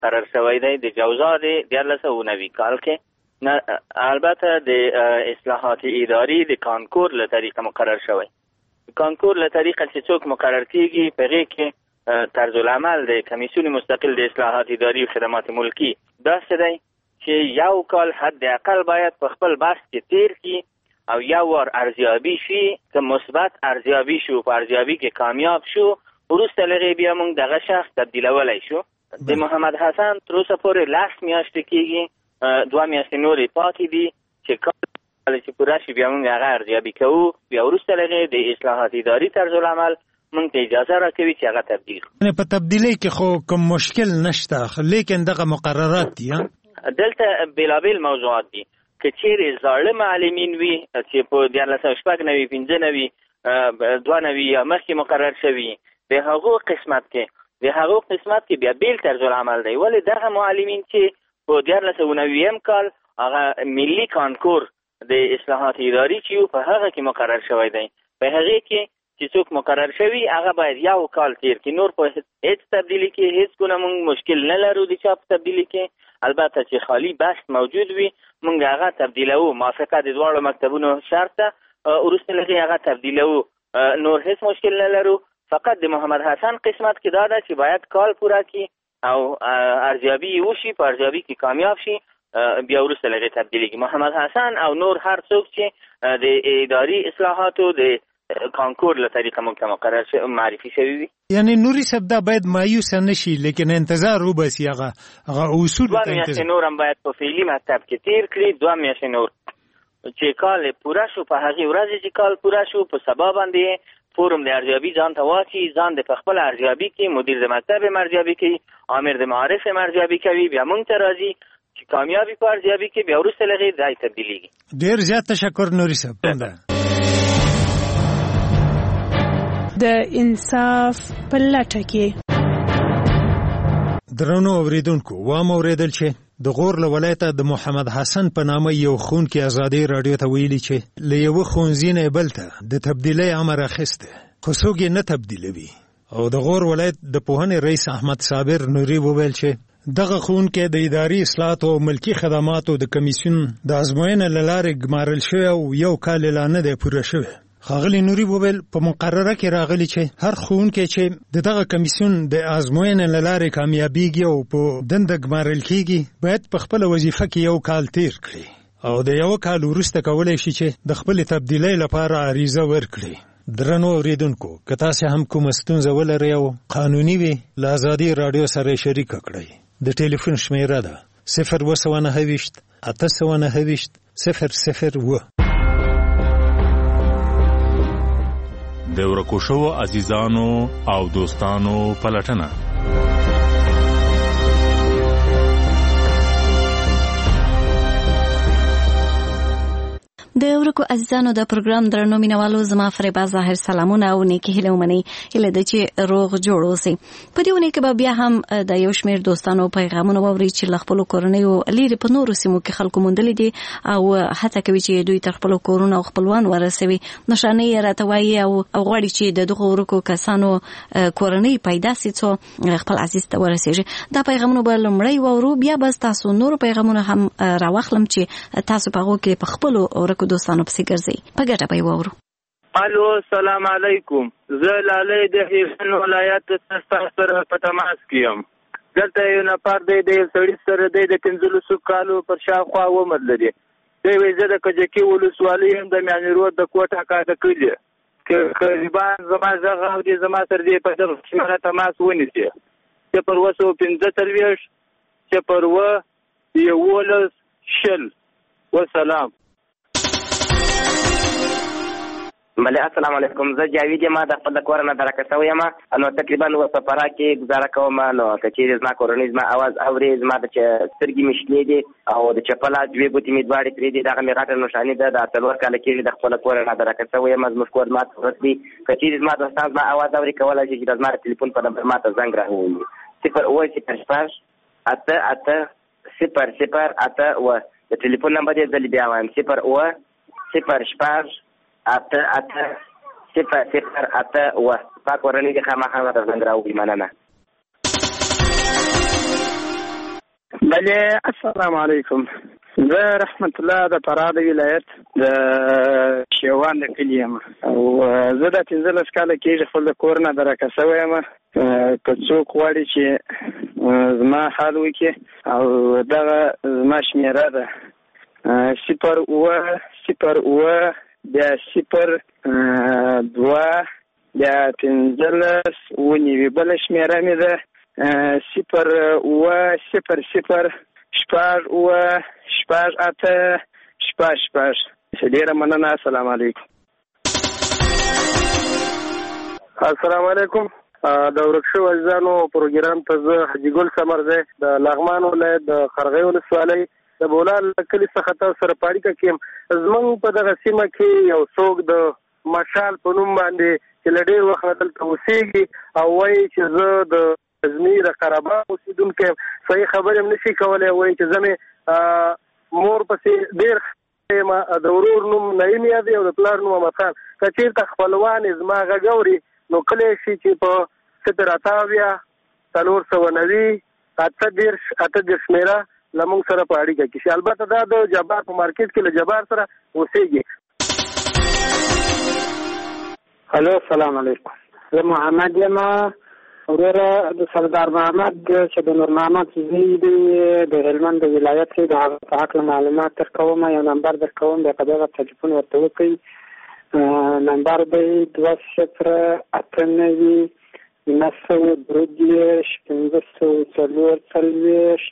مقرر شوی دی د جوزا د 1990 کال کې. البته د اصلاحات اداري د کانکور له طریقه مقرر شوی. کانکور له طریقه چې څوک مقرر کیږي په هغې کې طرز العمل د کمیسیون مستقل د اصلاحات اداري و خدمات ملکی داسې دی چې یو کال حد اقل باید په خپل بحث کې تیر کی او یو ور ارزیابي شي. که مثبت ارزیابي شو، په ارزیابي کې کامیاب شو، وروسته له هغې بیا موږ دغه شخص تبدیلولی شو. د محمد حسن تر اوسه پورې 10 میاشتې کېږي، 2 میاشتې نورې پاتې دي چې کله چې پوره شي بیا موږ هغه ارزیابي کوو. بیا وروسته له هغې د اصلاحات اداري طرز العمل موږ ته اجازه راکوي چې هغه تبدیل کړو. یعنې په تبدیلۍ کې خو کوم مشکل نشته، لیکن دغه مقررات دي. دلته بېلابېل موضوعات دي. که چیرې زاړه معلمین وي چې په 1995 92 یا مخکې مقرر شوي، د هغو قسمت کې بیا بیل طرز العمل دی. ولې دغه معلمین چې په 1990 کال هغه ملي کانکور د اصلاحات اداري چې په هغه کې مقرر شوی دی، په هغې کې چې څوک مقرر شوي هغه باید یو کال تیر کړي. نور په هیڅ تبدیلي کې هیڅ ګونه موږ مشکل نه لرو د چا په تبدیلي کې. البته چې خالی بحث موجود وي موږ هغه تبدیلوو، موافقه د دواړو مکتبونو شرط ده، وروسته له هغې هغه تبدیلوو، نور هیڅ مشکل نه لرو. فقط د محمد حسن قسمت کې دا ده چې باید کال پوره کړي او ارزیابي وشي، په ارزیابي کې کامیاب شي، بیا وروسته له هغې تبدیلېږي. محمد حسن او نور هر څوک چې د اداري اصلاحاتو د کانکور له طریقه موږ ته مقرر معرفي شوي وي. یعنی نوري صاحب دا باید مایوسه نشي، لیکن انتظار وباسي هغه اصول ته 2 میاشتې نور هم باید په فعلي مکتب کې تیر کړي. 2 میاشتې نور چې کال پوره شو، په هغې ورځې چې کال پوره شو، په سبا باندې فورم د ارزیابي ځان ته واچي، ځان د په خپله ارزیابي کې، مدیر د مکتب هم ارزیابي کوي، امیر د معارف هم ارزیابي کوي، بیا موږ ته راځي چې کامیابي په ارزیابي کې، بیا وروسته له هغې ځای تبدیلېږي. ډېر زیات تشکر نوري صاحب. د انصاف په لټه کې درنو اوریدونکو، وام اوریدل چې د غور له ولایته د محمد حسن په نامه یو ښوونکي ازادۍ راډیو ته ویلي چې له یوه ښوونځي نه بل ته د تبدیلۍ امر اخیستی، خو څوک یې نه تبدیلوي. او د غور ولایت د پوهنې رئیس احمد صابر نوري وویل چې دغه ښوونکی د اداري اصلاحاتو او ملکي خدماتو د کمیسیون د ازموینې له لارې ګمارل شوی او یو کال یې لا نه دی پوره شوی. ښاغلي نوري وویل په مقرره کې راغلي چې هر ښوونکی چې د دغه کمیسیون د ازموینې له لارې کامیابیږي او په دنده ګمارل کیږي باید په خپله وظیفه کې یو کال تیر کړي او د یو کال وروسته کولی شي چې د خپلې تبدیلۍ لپاره عریضه ورکړي. درنو اوریدونکو، که تاسې هم کومه ستونزه ولرئ او قانوني وي، له ازادي راډیو سره یې شریکه کړئ. د ټلیفون شمیره ده 029 829 002. د ورکو شوو عزیزانو او دوستانو پلټنه. د ورکو عزیزانو د پروګرام درنو مینوالو، زما فریبا ظاهر سلامونه او نیکی هیله ومنئ. هیله ده چې روغ جوړ اوسئ. په دې اونۍ کې به بیا هم د یو شمېر دوستانو پیغامونه واورئ چې له خپلو کورنیو لیرې په نورو سیمو کې خلکو موندلي دي او هڅه کوي چې دوی تر خپلو کورونو او خپلوان ورسوي. نښانې یې راته وایي او غواړي چې د دغو ورکو کسانو کورنۍ پیدا سي څو خپل عزیز ته ورسېږي. دا پیغامونه به لومړی واورو، بیا به ستاسو نورو پیغامونه هم راواخلم چې تاسو په هغو کې په خپلو ورکو دوستانو پسې ګرځئ. په ګټه به یې واورو. الو، السلام علیکم. زه لالی د هیوان ولایت ستاسو سره په تماس کې یم. دلته یو نفر دی د یو سړي سره دی د 15 کالو پر شاوخوا عمر لري. دی وایي زه د کجکي ولسوالۍ یم، د میانې رود د کوټه کاږه کلي. قریبان زما غږ اوري، زما سره دی په دغه سیمه تماس ونیسي. 025 011 10 والسلام. بله، السلام علیکم. زه جاوید یم، د خپل کور نه درکه شوی یم. نو تقریبا و سفره کې گزاره کوم. نو که چیرې زما کورنۍ زما اواز اوري، زما د سترګې مې شنې دي او د چپله دوې ګوتې مې دواړې پرې دي. دغه مې غټه نښاني ده. دا 4 کاله کېږي د خپل کور نه درکه شوی یم. زموږ کور ما ته ورسوي. که چیرې زما دوستان زما اواز اوري، کولی شي چې د زما د تلیفون په نمبر ما ته زنګ راووهي. 0 8 8 0 0 8 8. د تلیفون نمبر یې زه بیا وایم 0 0 8 8 0 0 8. پاک ورنې د خامخا ته زنګ راووهي. مننه. بله السلام علیکم. زه رحمت الله د فراه د ولایت د شیوان د کلي یم او زه د 15 کاله کېږي خپل د کور نه درکه شوی یم. که څوک غواړي چې زما حال وکړي او دغه زما شمېره ده 0 بیا 0 2 بیا 15 ونیوي. بله شمېره مې ده 0 شپږ 8 ډېره مننه. السلام علیکم. السلام علیکم. د ورک شوو عزیزانو پروګرام ته زه حاجي ګل سمرزی د لغمان ولایت د قرغې ولسوالۍ د بولان کلي څخه تاسو سره په اړیکه کې یم. زموږ په دغه سیمه کې یو څوک د مشال په نوم باندې چې له ډېر وخت دلته اوسېږي او وایي چې زه د ازمیر قراباغ اوسېدونکی یم. صحیح خبرې هم نشي کولی. وایي چې زه مې مور پسې ډېر یم. د ورور نوم نعیم یادوي او د پلار نوم احمد خان. که چېرته خپلوان یې زما غږ اوري نو کلی شي چې په 0 490 8 شمېره له موږ سره په اړیکه کې شي. البته دا د جبار په مارکیټ کې له جبار سره اوسېږي. هلو السلام علیکم. زه محمد یم. وروره د سردار محمد چې د نور محمد زوی دی د هلمند د ولایت کې د هغه په هکله معلومات درکوم. یو نمبر درکوم بیا په دغه تلیفون ورته وکړئ. نمبر دی 2089 932 544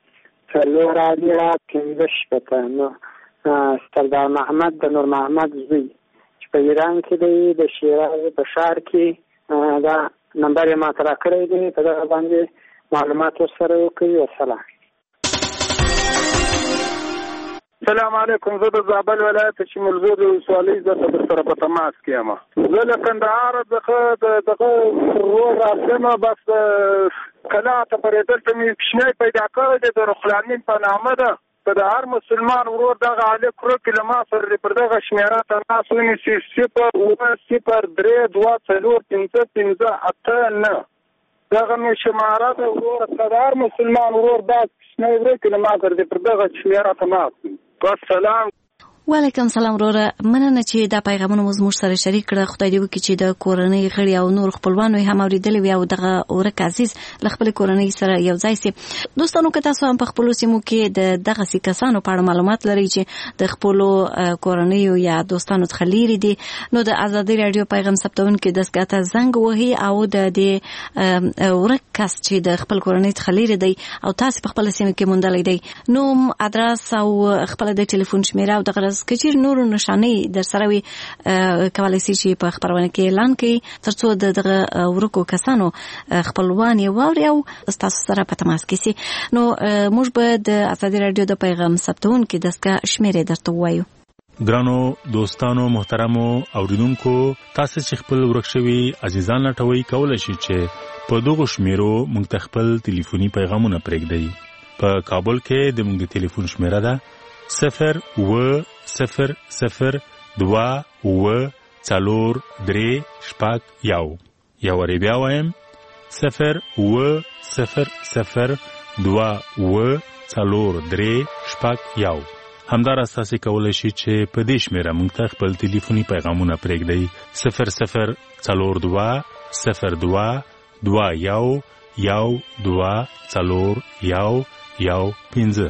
4 سردار محمد د نور محمد زوی چې په ایران کې دی د شیراز په ښار کې دا نمبر یې ماته راکړی دی. په دغه باندې معلومات ورسره وکړئ. والسلام. السلام علیکم. زه د زابل ولایت چې ملزو د ولسوالۍ د سره په تماس کې یم. زه له کندهار دغه ورور راځم. بس کلا ته پرېدل ته مې کوچنی پیدا کړی دی د رخلامین په نامه ده. که د هر مسلمان ورور دغه علي کړو کې له ما سره پر دغه شمېره تماس ونیسي 0 3 2 4 5 5 8 9 دغه مې شماره ده. ورور که د هر مسلمان ورور دا کوچنی ورور کې له ما سره پر دغه شمېره تماس. والسلام. وعلیکم سلام وروره. مننه چې دا پیغامونه مو زموږ سره شریک کړه. خدای دې وکړي چې د کورنۍ غړي او نور خپلوانو هم اورېدلي وي او دغه ورک عزیز له خپلې کورنۍ سره یو ځای سي. دوستانو که تاسو هم په خپلو سیمو کې د دغسې کسانو په اړه معلومات لرئ چې د خپلو کورنیو یا دوستانو څخه لیرې دي نو د ازادۍ راډیو پیغام ثبتونکي دستګاه ته زنګ وهي او د دې ورک کس چې د خپل کورنۍ څخه لیرې دی او تاسو په خپله سیمه کې موندلی دی نوم ادرس او خپله د ټلیفون شمېره او دغه کچیر نور نشانې در سره وي کولای شي چې په خبرونه کې اعلان کړي ترڅو دغه ورکو کسانو خپلوان یې واوري او تاسو سره په تماس کې سي. نو موږ به د ازادي رادیو د پیغام ثبتونکي دستګاه شمېرې درته ووایو. ګرانو دوستانو محترمو اوریدونکو تاسو چې خپل ورک شوي عزیزان لټوي کولای شي چې په دغه شمیرو موږ ته خپل ټلیفوني پیغامونه پرېږدئ. په کابل کې د موږ ټلیفون شمیره ده 0-0-0-2-4-3-1. یو وری بیا وایم 0-0-0-2-4-3-1. همدار اساسي کولای شي چې په دې شمیره موږ ته خپل ټلیفوني پیغامونه پرېږدئ 0-0-4-2-1-2-4-1-1.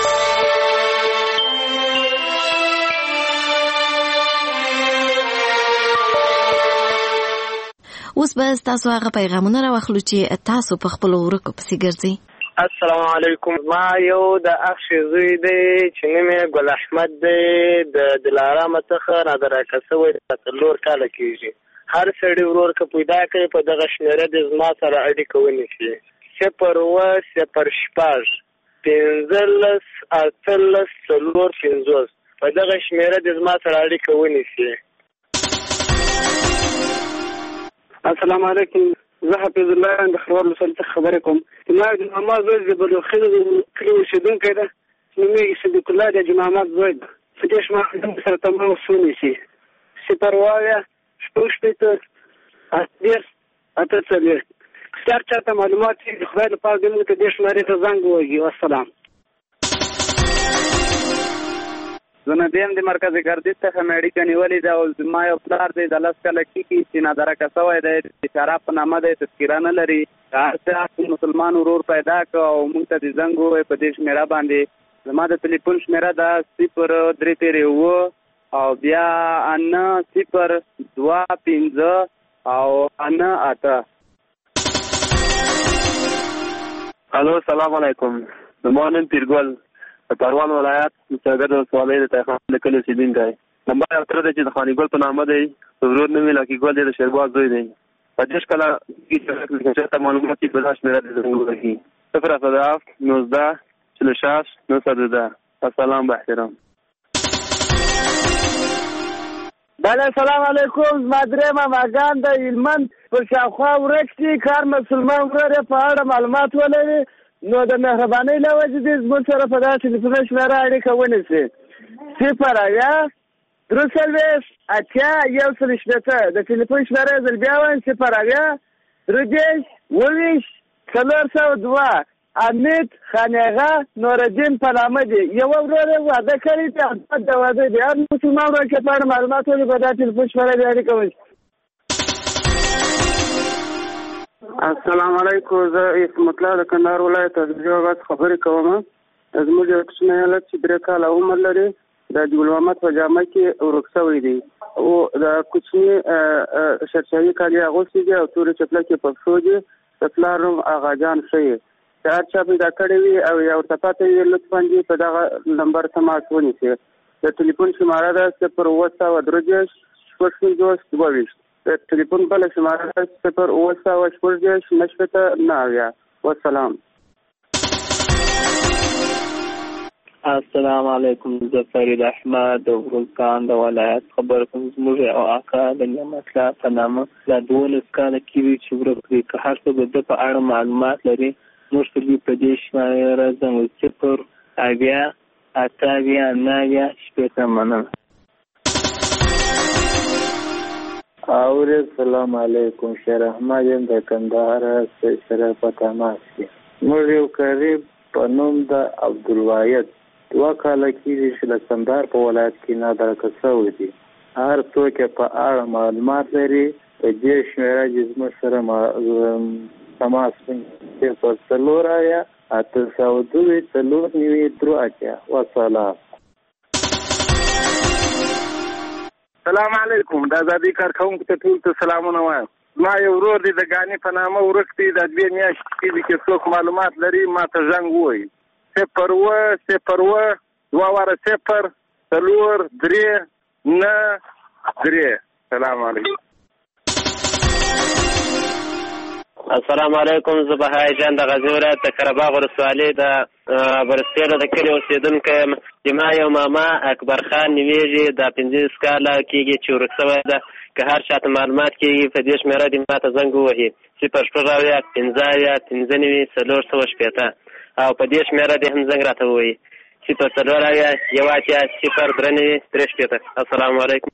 اوس به تاسو هغه پیغامونه راوخلو چې تاسو په خپل ورکو پسې ګرځئ. السلام علیکم. ما یو د اخ زوی دی چې نوم یې ګل احمد دی د دلارام څخه راکه شوی 4 کاله کېږي. هر سړی ورور که پیدا کړي په دغه شمېره د زما سره اړیکه ونیسي 0-0-15-15-4-50 په دغه شمېره د زما سره اړیکه ونیسي. السلام علیکم. زه حفیظ الله د خروار مسل څخه خبرې کوم. ما د ماما زوی د بلوخیل کلی اوسېدونکی ده. نوم یې صدیق الله د جماعت زوی ده. په دې شمېره سره تماس ونیسي 0-8-8-8 هر چاته معلومات د خدای لپاره دې ته دې شمېرې ته زنګ ووهي. والسلام. زه نه دیم د مرکز ګردیز څخه مې اړیکه نیولې ده او زما یو پلار دی د 10 کاله کېږي چې نادرکه شوی دی د شراب په نامه دی تذکیره نه لري هر څه مسلمان ورور پیدا کړ او موږ ته د زنګ ووایي په دې شمېره باندې زما د ټلیفون شمېره ده 0337 او بیا 9025 او 98. الو السلام علیکم. زما نوم پیرګل د پروان ولایت مستګر ولسوالۍ د تخم د کلي اوسېدونکی یم. نمبر یو تر دی چې د خاني ګل په نامه دی، ورور نوم یې لاکي ګل دی، د شیرباز زوی دی. په دېرش کاله کې چې معلومات یې په دا شمېره د زنګ ووهي 07 19 46 910. السلام با احترام. بله سلام علیکم. زما درې ماماګان د هلمند پر شاوخوا ورک دي، کار مسلمان ورور یې په اړه معلومات ولري نو د مهربانۍ له وجې دې زموږ سره په دا ټلیفون شمېره اړیکه ونیسي 0 3 8 1 د ټلیفون شمېره یې ځل بیا وایم 0 3 402 حمید خانیغه نورالدین په نامه دی. یو ورور یې واده کړی دی، احمد د واده دی. هر مسلمان ورور کې په اړه معلومات ولري په دا ټلیفون شمېره دې اړیکه ونیسي. السلام علیکم. زه اسمت الله د کندهار ولایت د جواب خبرې کوم. زموږ یو کوچنی هلک چې 3 کاله عمر لري د ګل محمد په جامه کې ورک شوی دی او د کوچنی شرشاهي کالي اغوستي دي او تورې چپلکې په پښو دي. د پلار نوم آغاجان ښیي. که هر چا پیدا کړی وي او یا ورته پته وي لطفا دې په دغه نمبر تماس ونیسي. د ټلیفون شماره ده 0 9 د ټلیفون بله شماره ده 0 9 والسلام. السلام علیکم. زه فرید احمد د ورزګان د ولایت خبر کوم. زموږ او اکا د نعمت الله په نامه دا 12 کاله کېږي چې ورک دی. که هر څه د په اړه معلومات لري موږ ته په دې شمېره زنګ 0 مننه. السلام علیکم. شیر احمد یم د کندهار سره په تماس کې. موږ یو قریب په نوم د عبدالواحد 2 کاله کېږي چې د کندهار په ولایت کې نادرکه شوی دی. هر څوک په اړه معلومات لري په دې شمېره چې زموږ سره تماس ونیسي 0 802 والسلام. سلام علیکم. د ازادي کارکوونکو ته ټول ته سلامونه وایم. ما یو ورور دی د ګانې په نامه ورک دی. د 2 میاشتې کېږي چې څوک معلومات لري ما ته زنګ ووایي 0 2 3 9 سلام علیکم. السلام علیکم. زه بهای جان د غزني ولایت د قرهباغ ولسوالۍ د برسپیله د کلي اوسېدونکی یم. زما یو ماما اکبر خان نومیږي. دا 15 کاله کېږي چې ورک شوی ده. که هر چاته معلومات کېږي په دې شمېره دې ما ته زنګ ووهي 0 4 او په دې شمېره دې هم زنګ راته ووهي 0 السلام علیکم.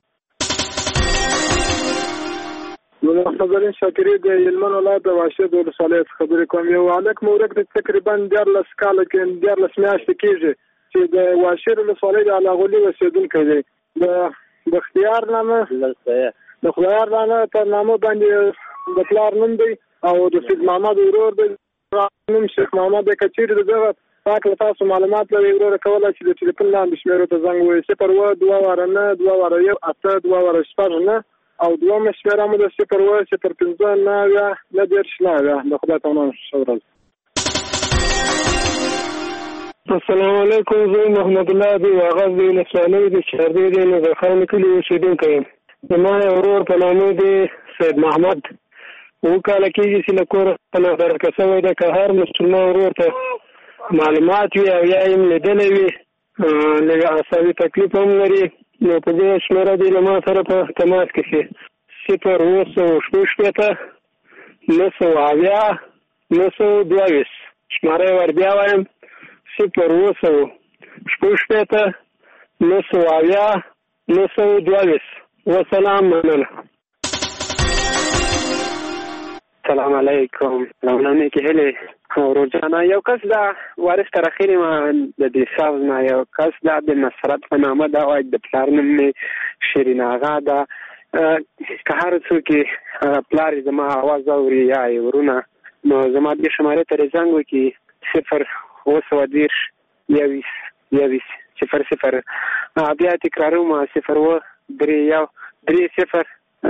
محمد شاکری د هلمند ولایت د واشد ولسوالۍ څخه خبرې کوم. یو هلک مو ورک دی تقریبا 14 کاله کې 14 میاشتې کېږي چې د واشد ولسوالۍ د علاغولي اوسېدونکی دی. د بختیار نامه د خدایار په نامه باندې د پلار نوم دی او د سید محمد ورور دی نوم شیخ محمد دی. که چېرې دغه پاک له تاسو معلومات لرئ وروره کولی چې د ټلیفون لاندې شمېرو ته زنګ ووایي 0 او دومره شمېره مو د 0 0 د خدای په امان ښه ورځ. السلام علیکم. زه محمد الله دی آغاز د ولسوالۍ د چاردې د نظرخان کلي اوسېدونکی یم. زما یو ورور په نامه دی سید محمد 2 کاله کېږي چې له کوره نادرکه شوی دی. که هر مسلمان ورور ته معلومات وي او یا یې لیدلی وي لږ عصبي تکلیف هم لري نو په دې شمېره دې له ما سره په تماس کې شي 0 9 شماره ور بیا وایم 0 9 والسلام مننه. السلام علیکم. لونانه کې هله ورجانا یو کس دا وارث ترخیری ما د دې ساوز نه یو کس دا د نصرت په نامه دا وای د پلار نوم شیرین آغا دا که هر څوک پلار زما आवाज اوري یا ورونه نو زما د شماره تر زنګ وکي 0 20 0 بیا تکراروم 0 3 0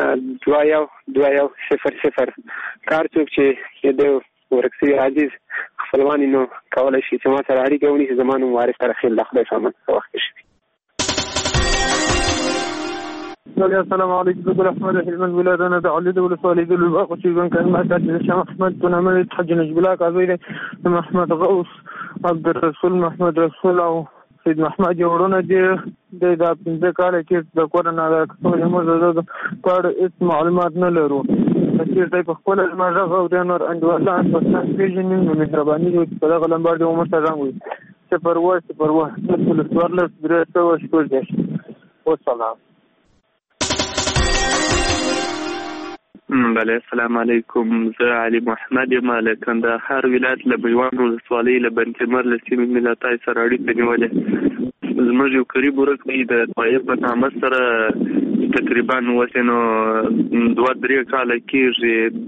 2 0 کار څوک چې د ورکسي عزیز خپلوانی نو کولای شي چې ما سره اړیکه ونیسي زمانو وارث تر خیل د خدای سامان وخت شي. السلام علیکم ورحمۃ اللہ وبرکاتہ. ولادنا تعلید ولصالح الباق وشيغان كان ما كان الشام احمد كنا من حج نجبلاك عزيز محمد غوث عبد الرسول محمد رسول او سید محمد جوړونه دي د 15 کال کې د کورونا د موږ د هیڅ معلومات نه لرو چې تاسو په خپل ماجرا او د نور اندوالله په تاسو کې نن مهرباني وکړئ په دغه لمبر د عمر سره راغوي چې پرواز ټول ورلس درته وشکر دي. والسلام. بله السلام علیکم. زه علي محمد یم له کندهار ولایت له بیوان ولسوالۍ له بنتمر له سیمې ملتای سره اړیکه نیولې. زموږ یو قریب ورک دی د طایب په نامه سره تقریبا وسنو 2-3 کال کېږي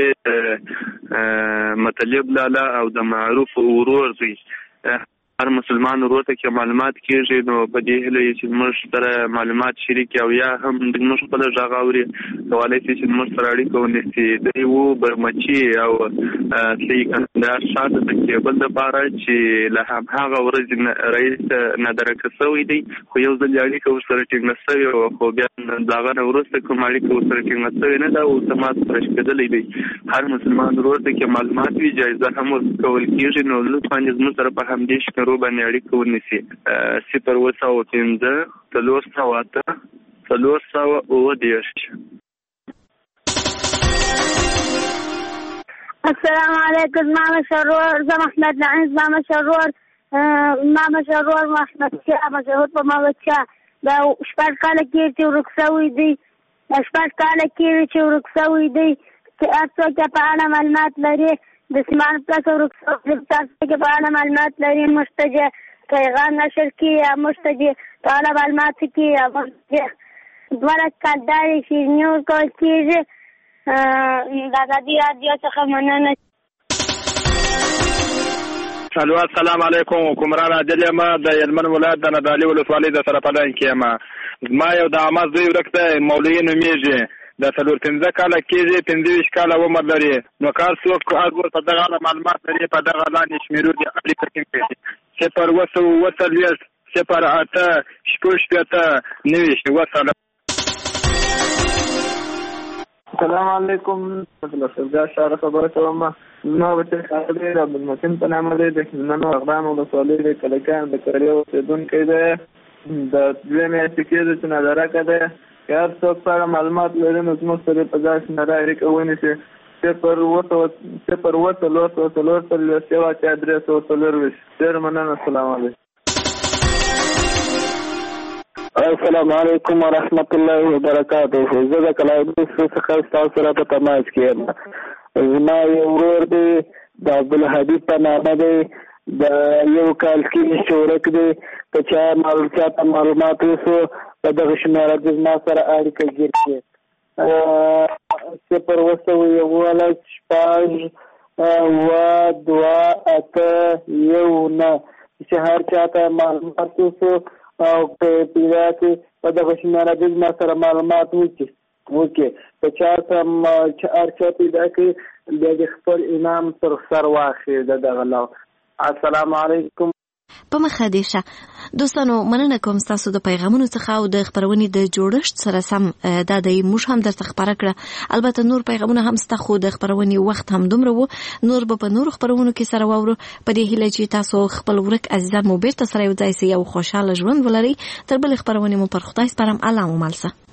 د مطلب لاله او د معروف ورور دی. هر مسلمان ورور ته کې معلومات کېږي نو په دې هیله چې موږ سره معلومات شریک او یا هم د موږ خپل ژغ اوري کولای شي چې موږ سره اړیکه ونیسي. دی وو برمچي او سیکندر شاته د کېبل د باره چې له هغه ورځ رئیس نادرکه سوی دی خو یو ځل اړیکه ورسره ټینګه سوې وه خو بیا د هغه نه وروسته کوم اړیکه ورسره ټینګه سوې نه ده او تماس پرش کېدلی دی. هر مسلمان ورور ته کې معلومات وي جایزه هم ورکول کېږي نو لطفا زموږ سره په همدې شکل باندې اړیکه ونیسي. 0 السلام علیکم. ماما شرور زه محمد نعیم ماما شرور محمد شاه مشهور په ماما شاه دا شپږ کاله کې چې ورکسوي دی چې تاسو کې په اړه معلومات لري د سیمان پلاس ورکسوي تاسو کې په اړه معلومات لري مستجه پیغام نشر کی یا مستجه په اړه معلومات کی یا مستجه دوه کالداري شي نیوز کول کېږي د ازادي رادیو څخه مننه. السلام علیکم. حکمران عادل یم د هلمند ولایت د نادعلي ولسوالۍ د سرپدن کې یم. زما یو د عامه زوی ورک دی مولوي نومیږي د 15 کاله کېږي 25 کاله عمر لري نو کار څوک هر په دغه معلومات لري په دغه لاندې شمیرو دي اړیکه ټینګ کړي 0 السلام علیکم. دا شهر خبره کوم نو چې خاطر د عبدالمتین په نامه دی د نن اقدام ولسوالۍ د کلکان د کړیو اوسیدونکی دی د دوه میاشتې کېږي چې نظره کده که هر څوک په معلومات لري نو زموږ سره په ځای سره اړیکه ونیسي 0 ډېر مننه. السلام علیکم. السلام علیکم ورحمۃ اللہ وبرکاتہ. زه د کلاوډ څخه تاسو سره په تماس کې یم. زما یو ورور دی د عبدالهادي په نامه دی د یو کال کې شورک دی په چا معلومات وسو په دغه شمیره د زما سره اړیکه جوړ کړي 0 2 چې هر چاته معلومات وسو او په پیدا کې په دغه شمیره د زما سره معلومات وکړي په چا سم چې هر چا پیدا کړي د خپل انعام تر سر واخلي دغه لو. السلام علیکم. په مخه دې شه دوستانو مننه کوم تاسو د پیغامونو څخه او د خبرونې د جوړښت سره سم دا د موږ هم درته خبره کړه. البته نور پیغامونه هم ستا خو د خبرونې وخت هم دومره وو نور به په نورو خبرونو کې سره واورو په دې هیله چې تاسو خپل ورک عزیزان مو بیرته سره یو ځای سي او خوشاله ژوند ولرئ. تر بلې خبرونې مو پر خدای سپارم. الله مو مل شه.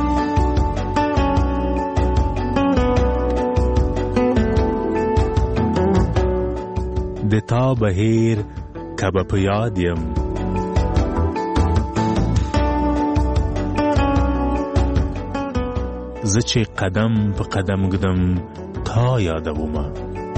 د تا بهیر کبه په یاد یم زه چې قدم په قدم ږدم تا یادومه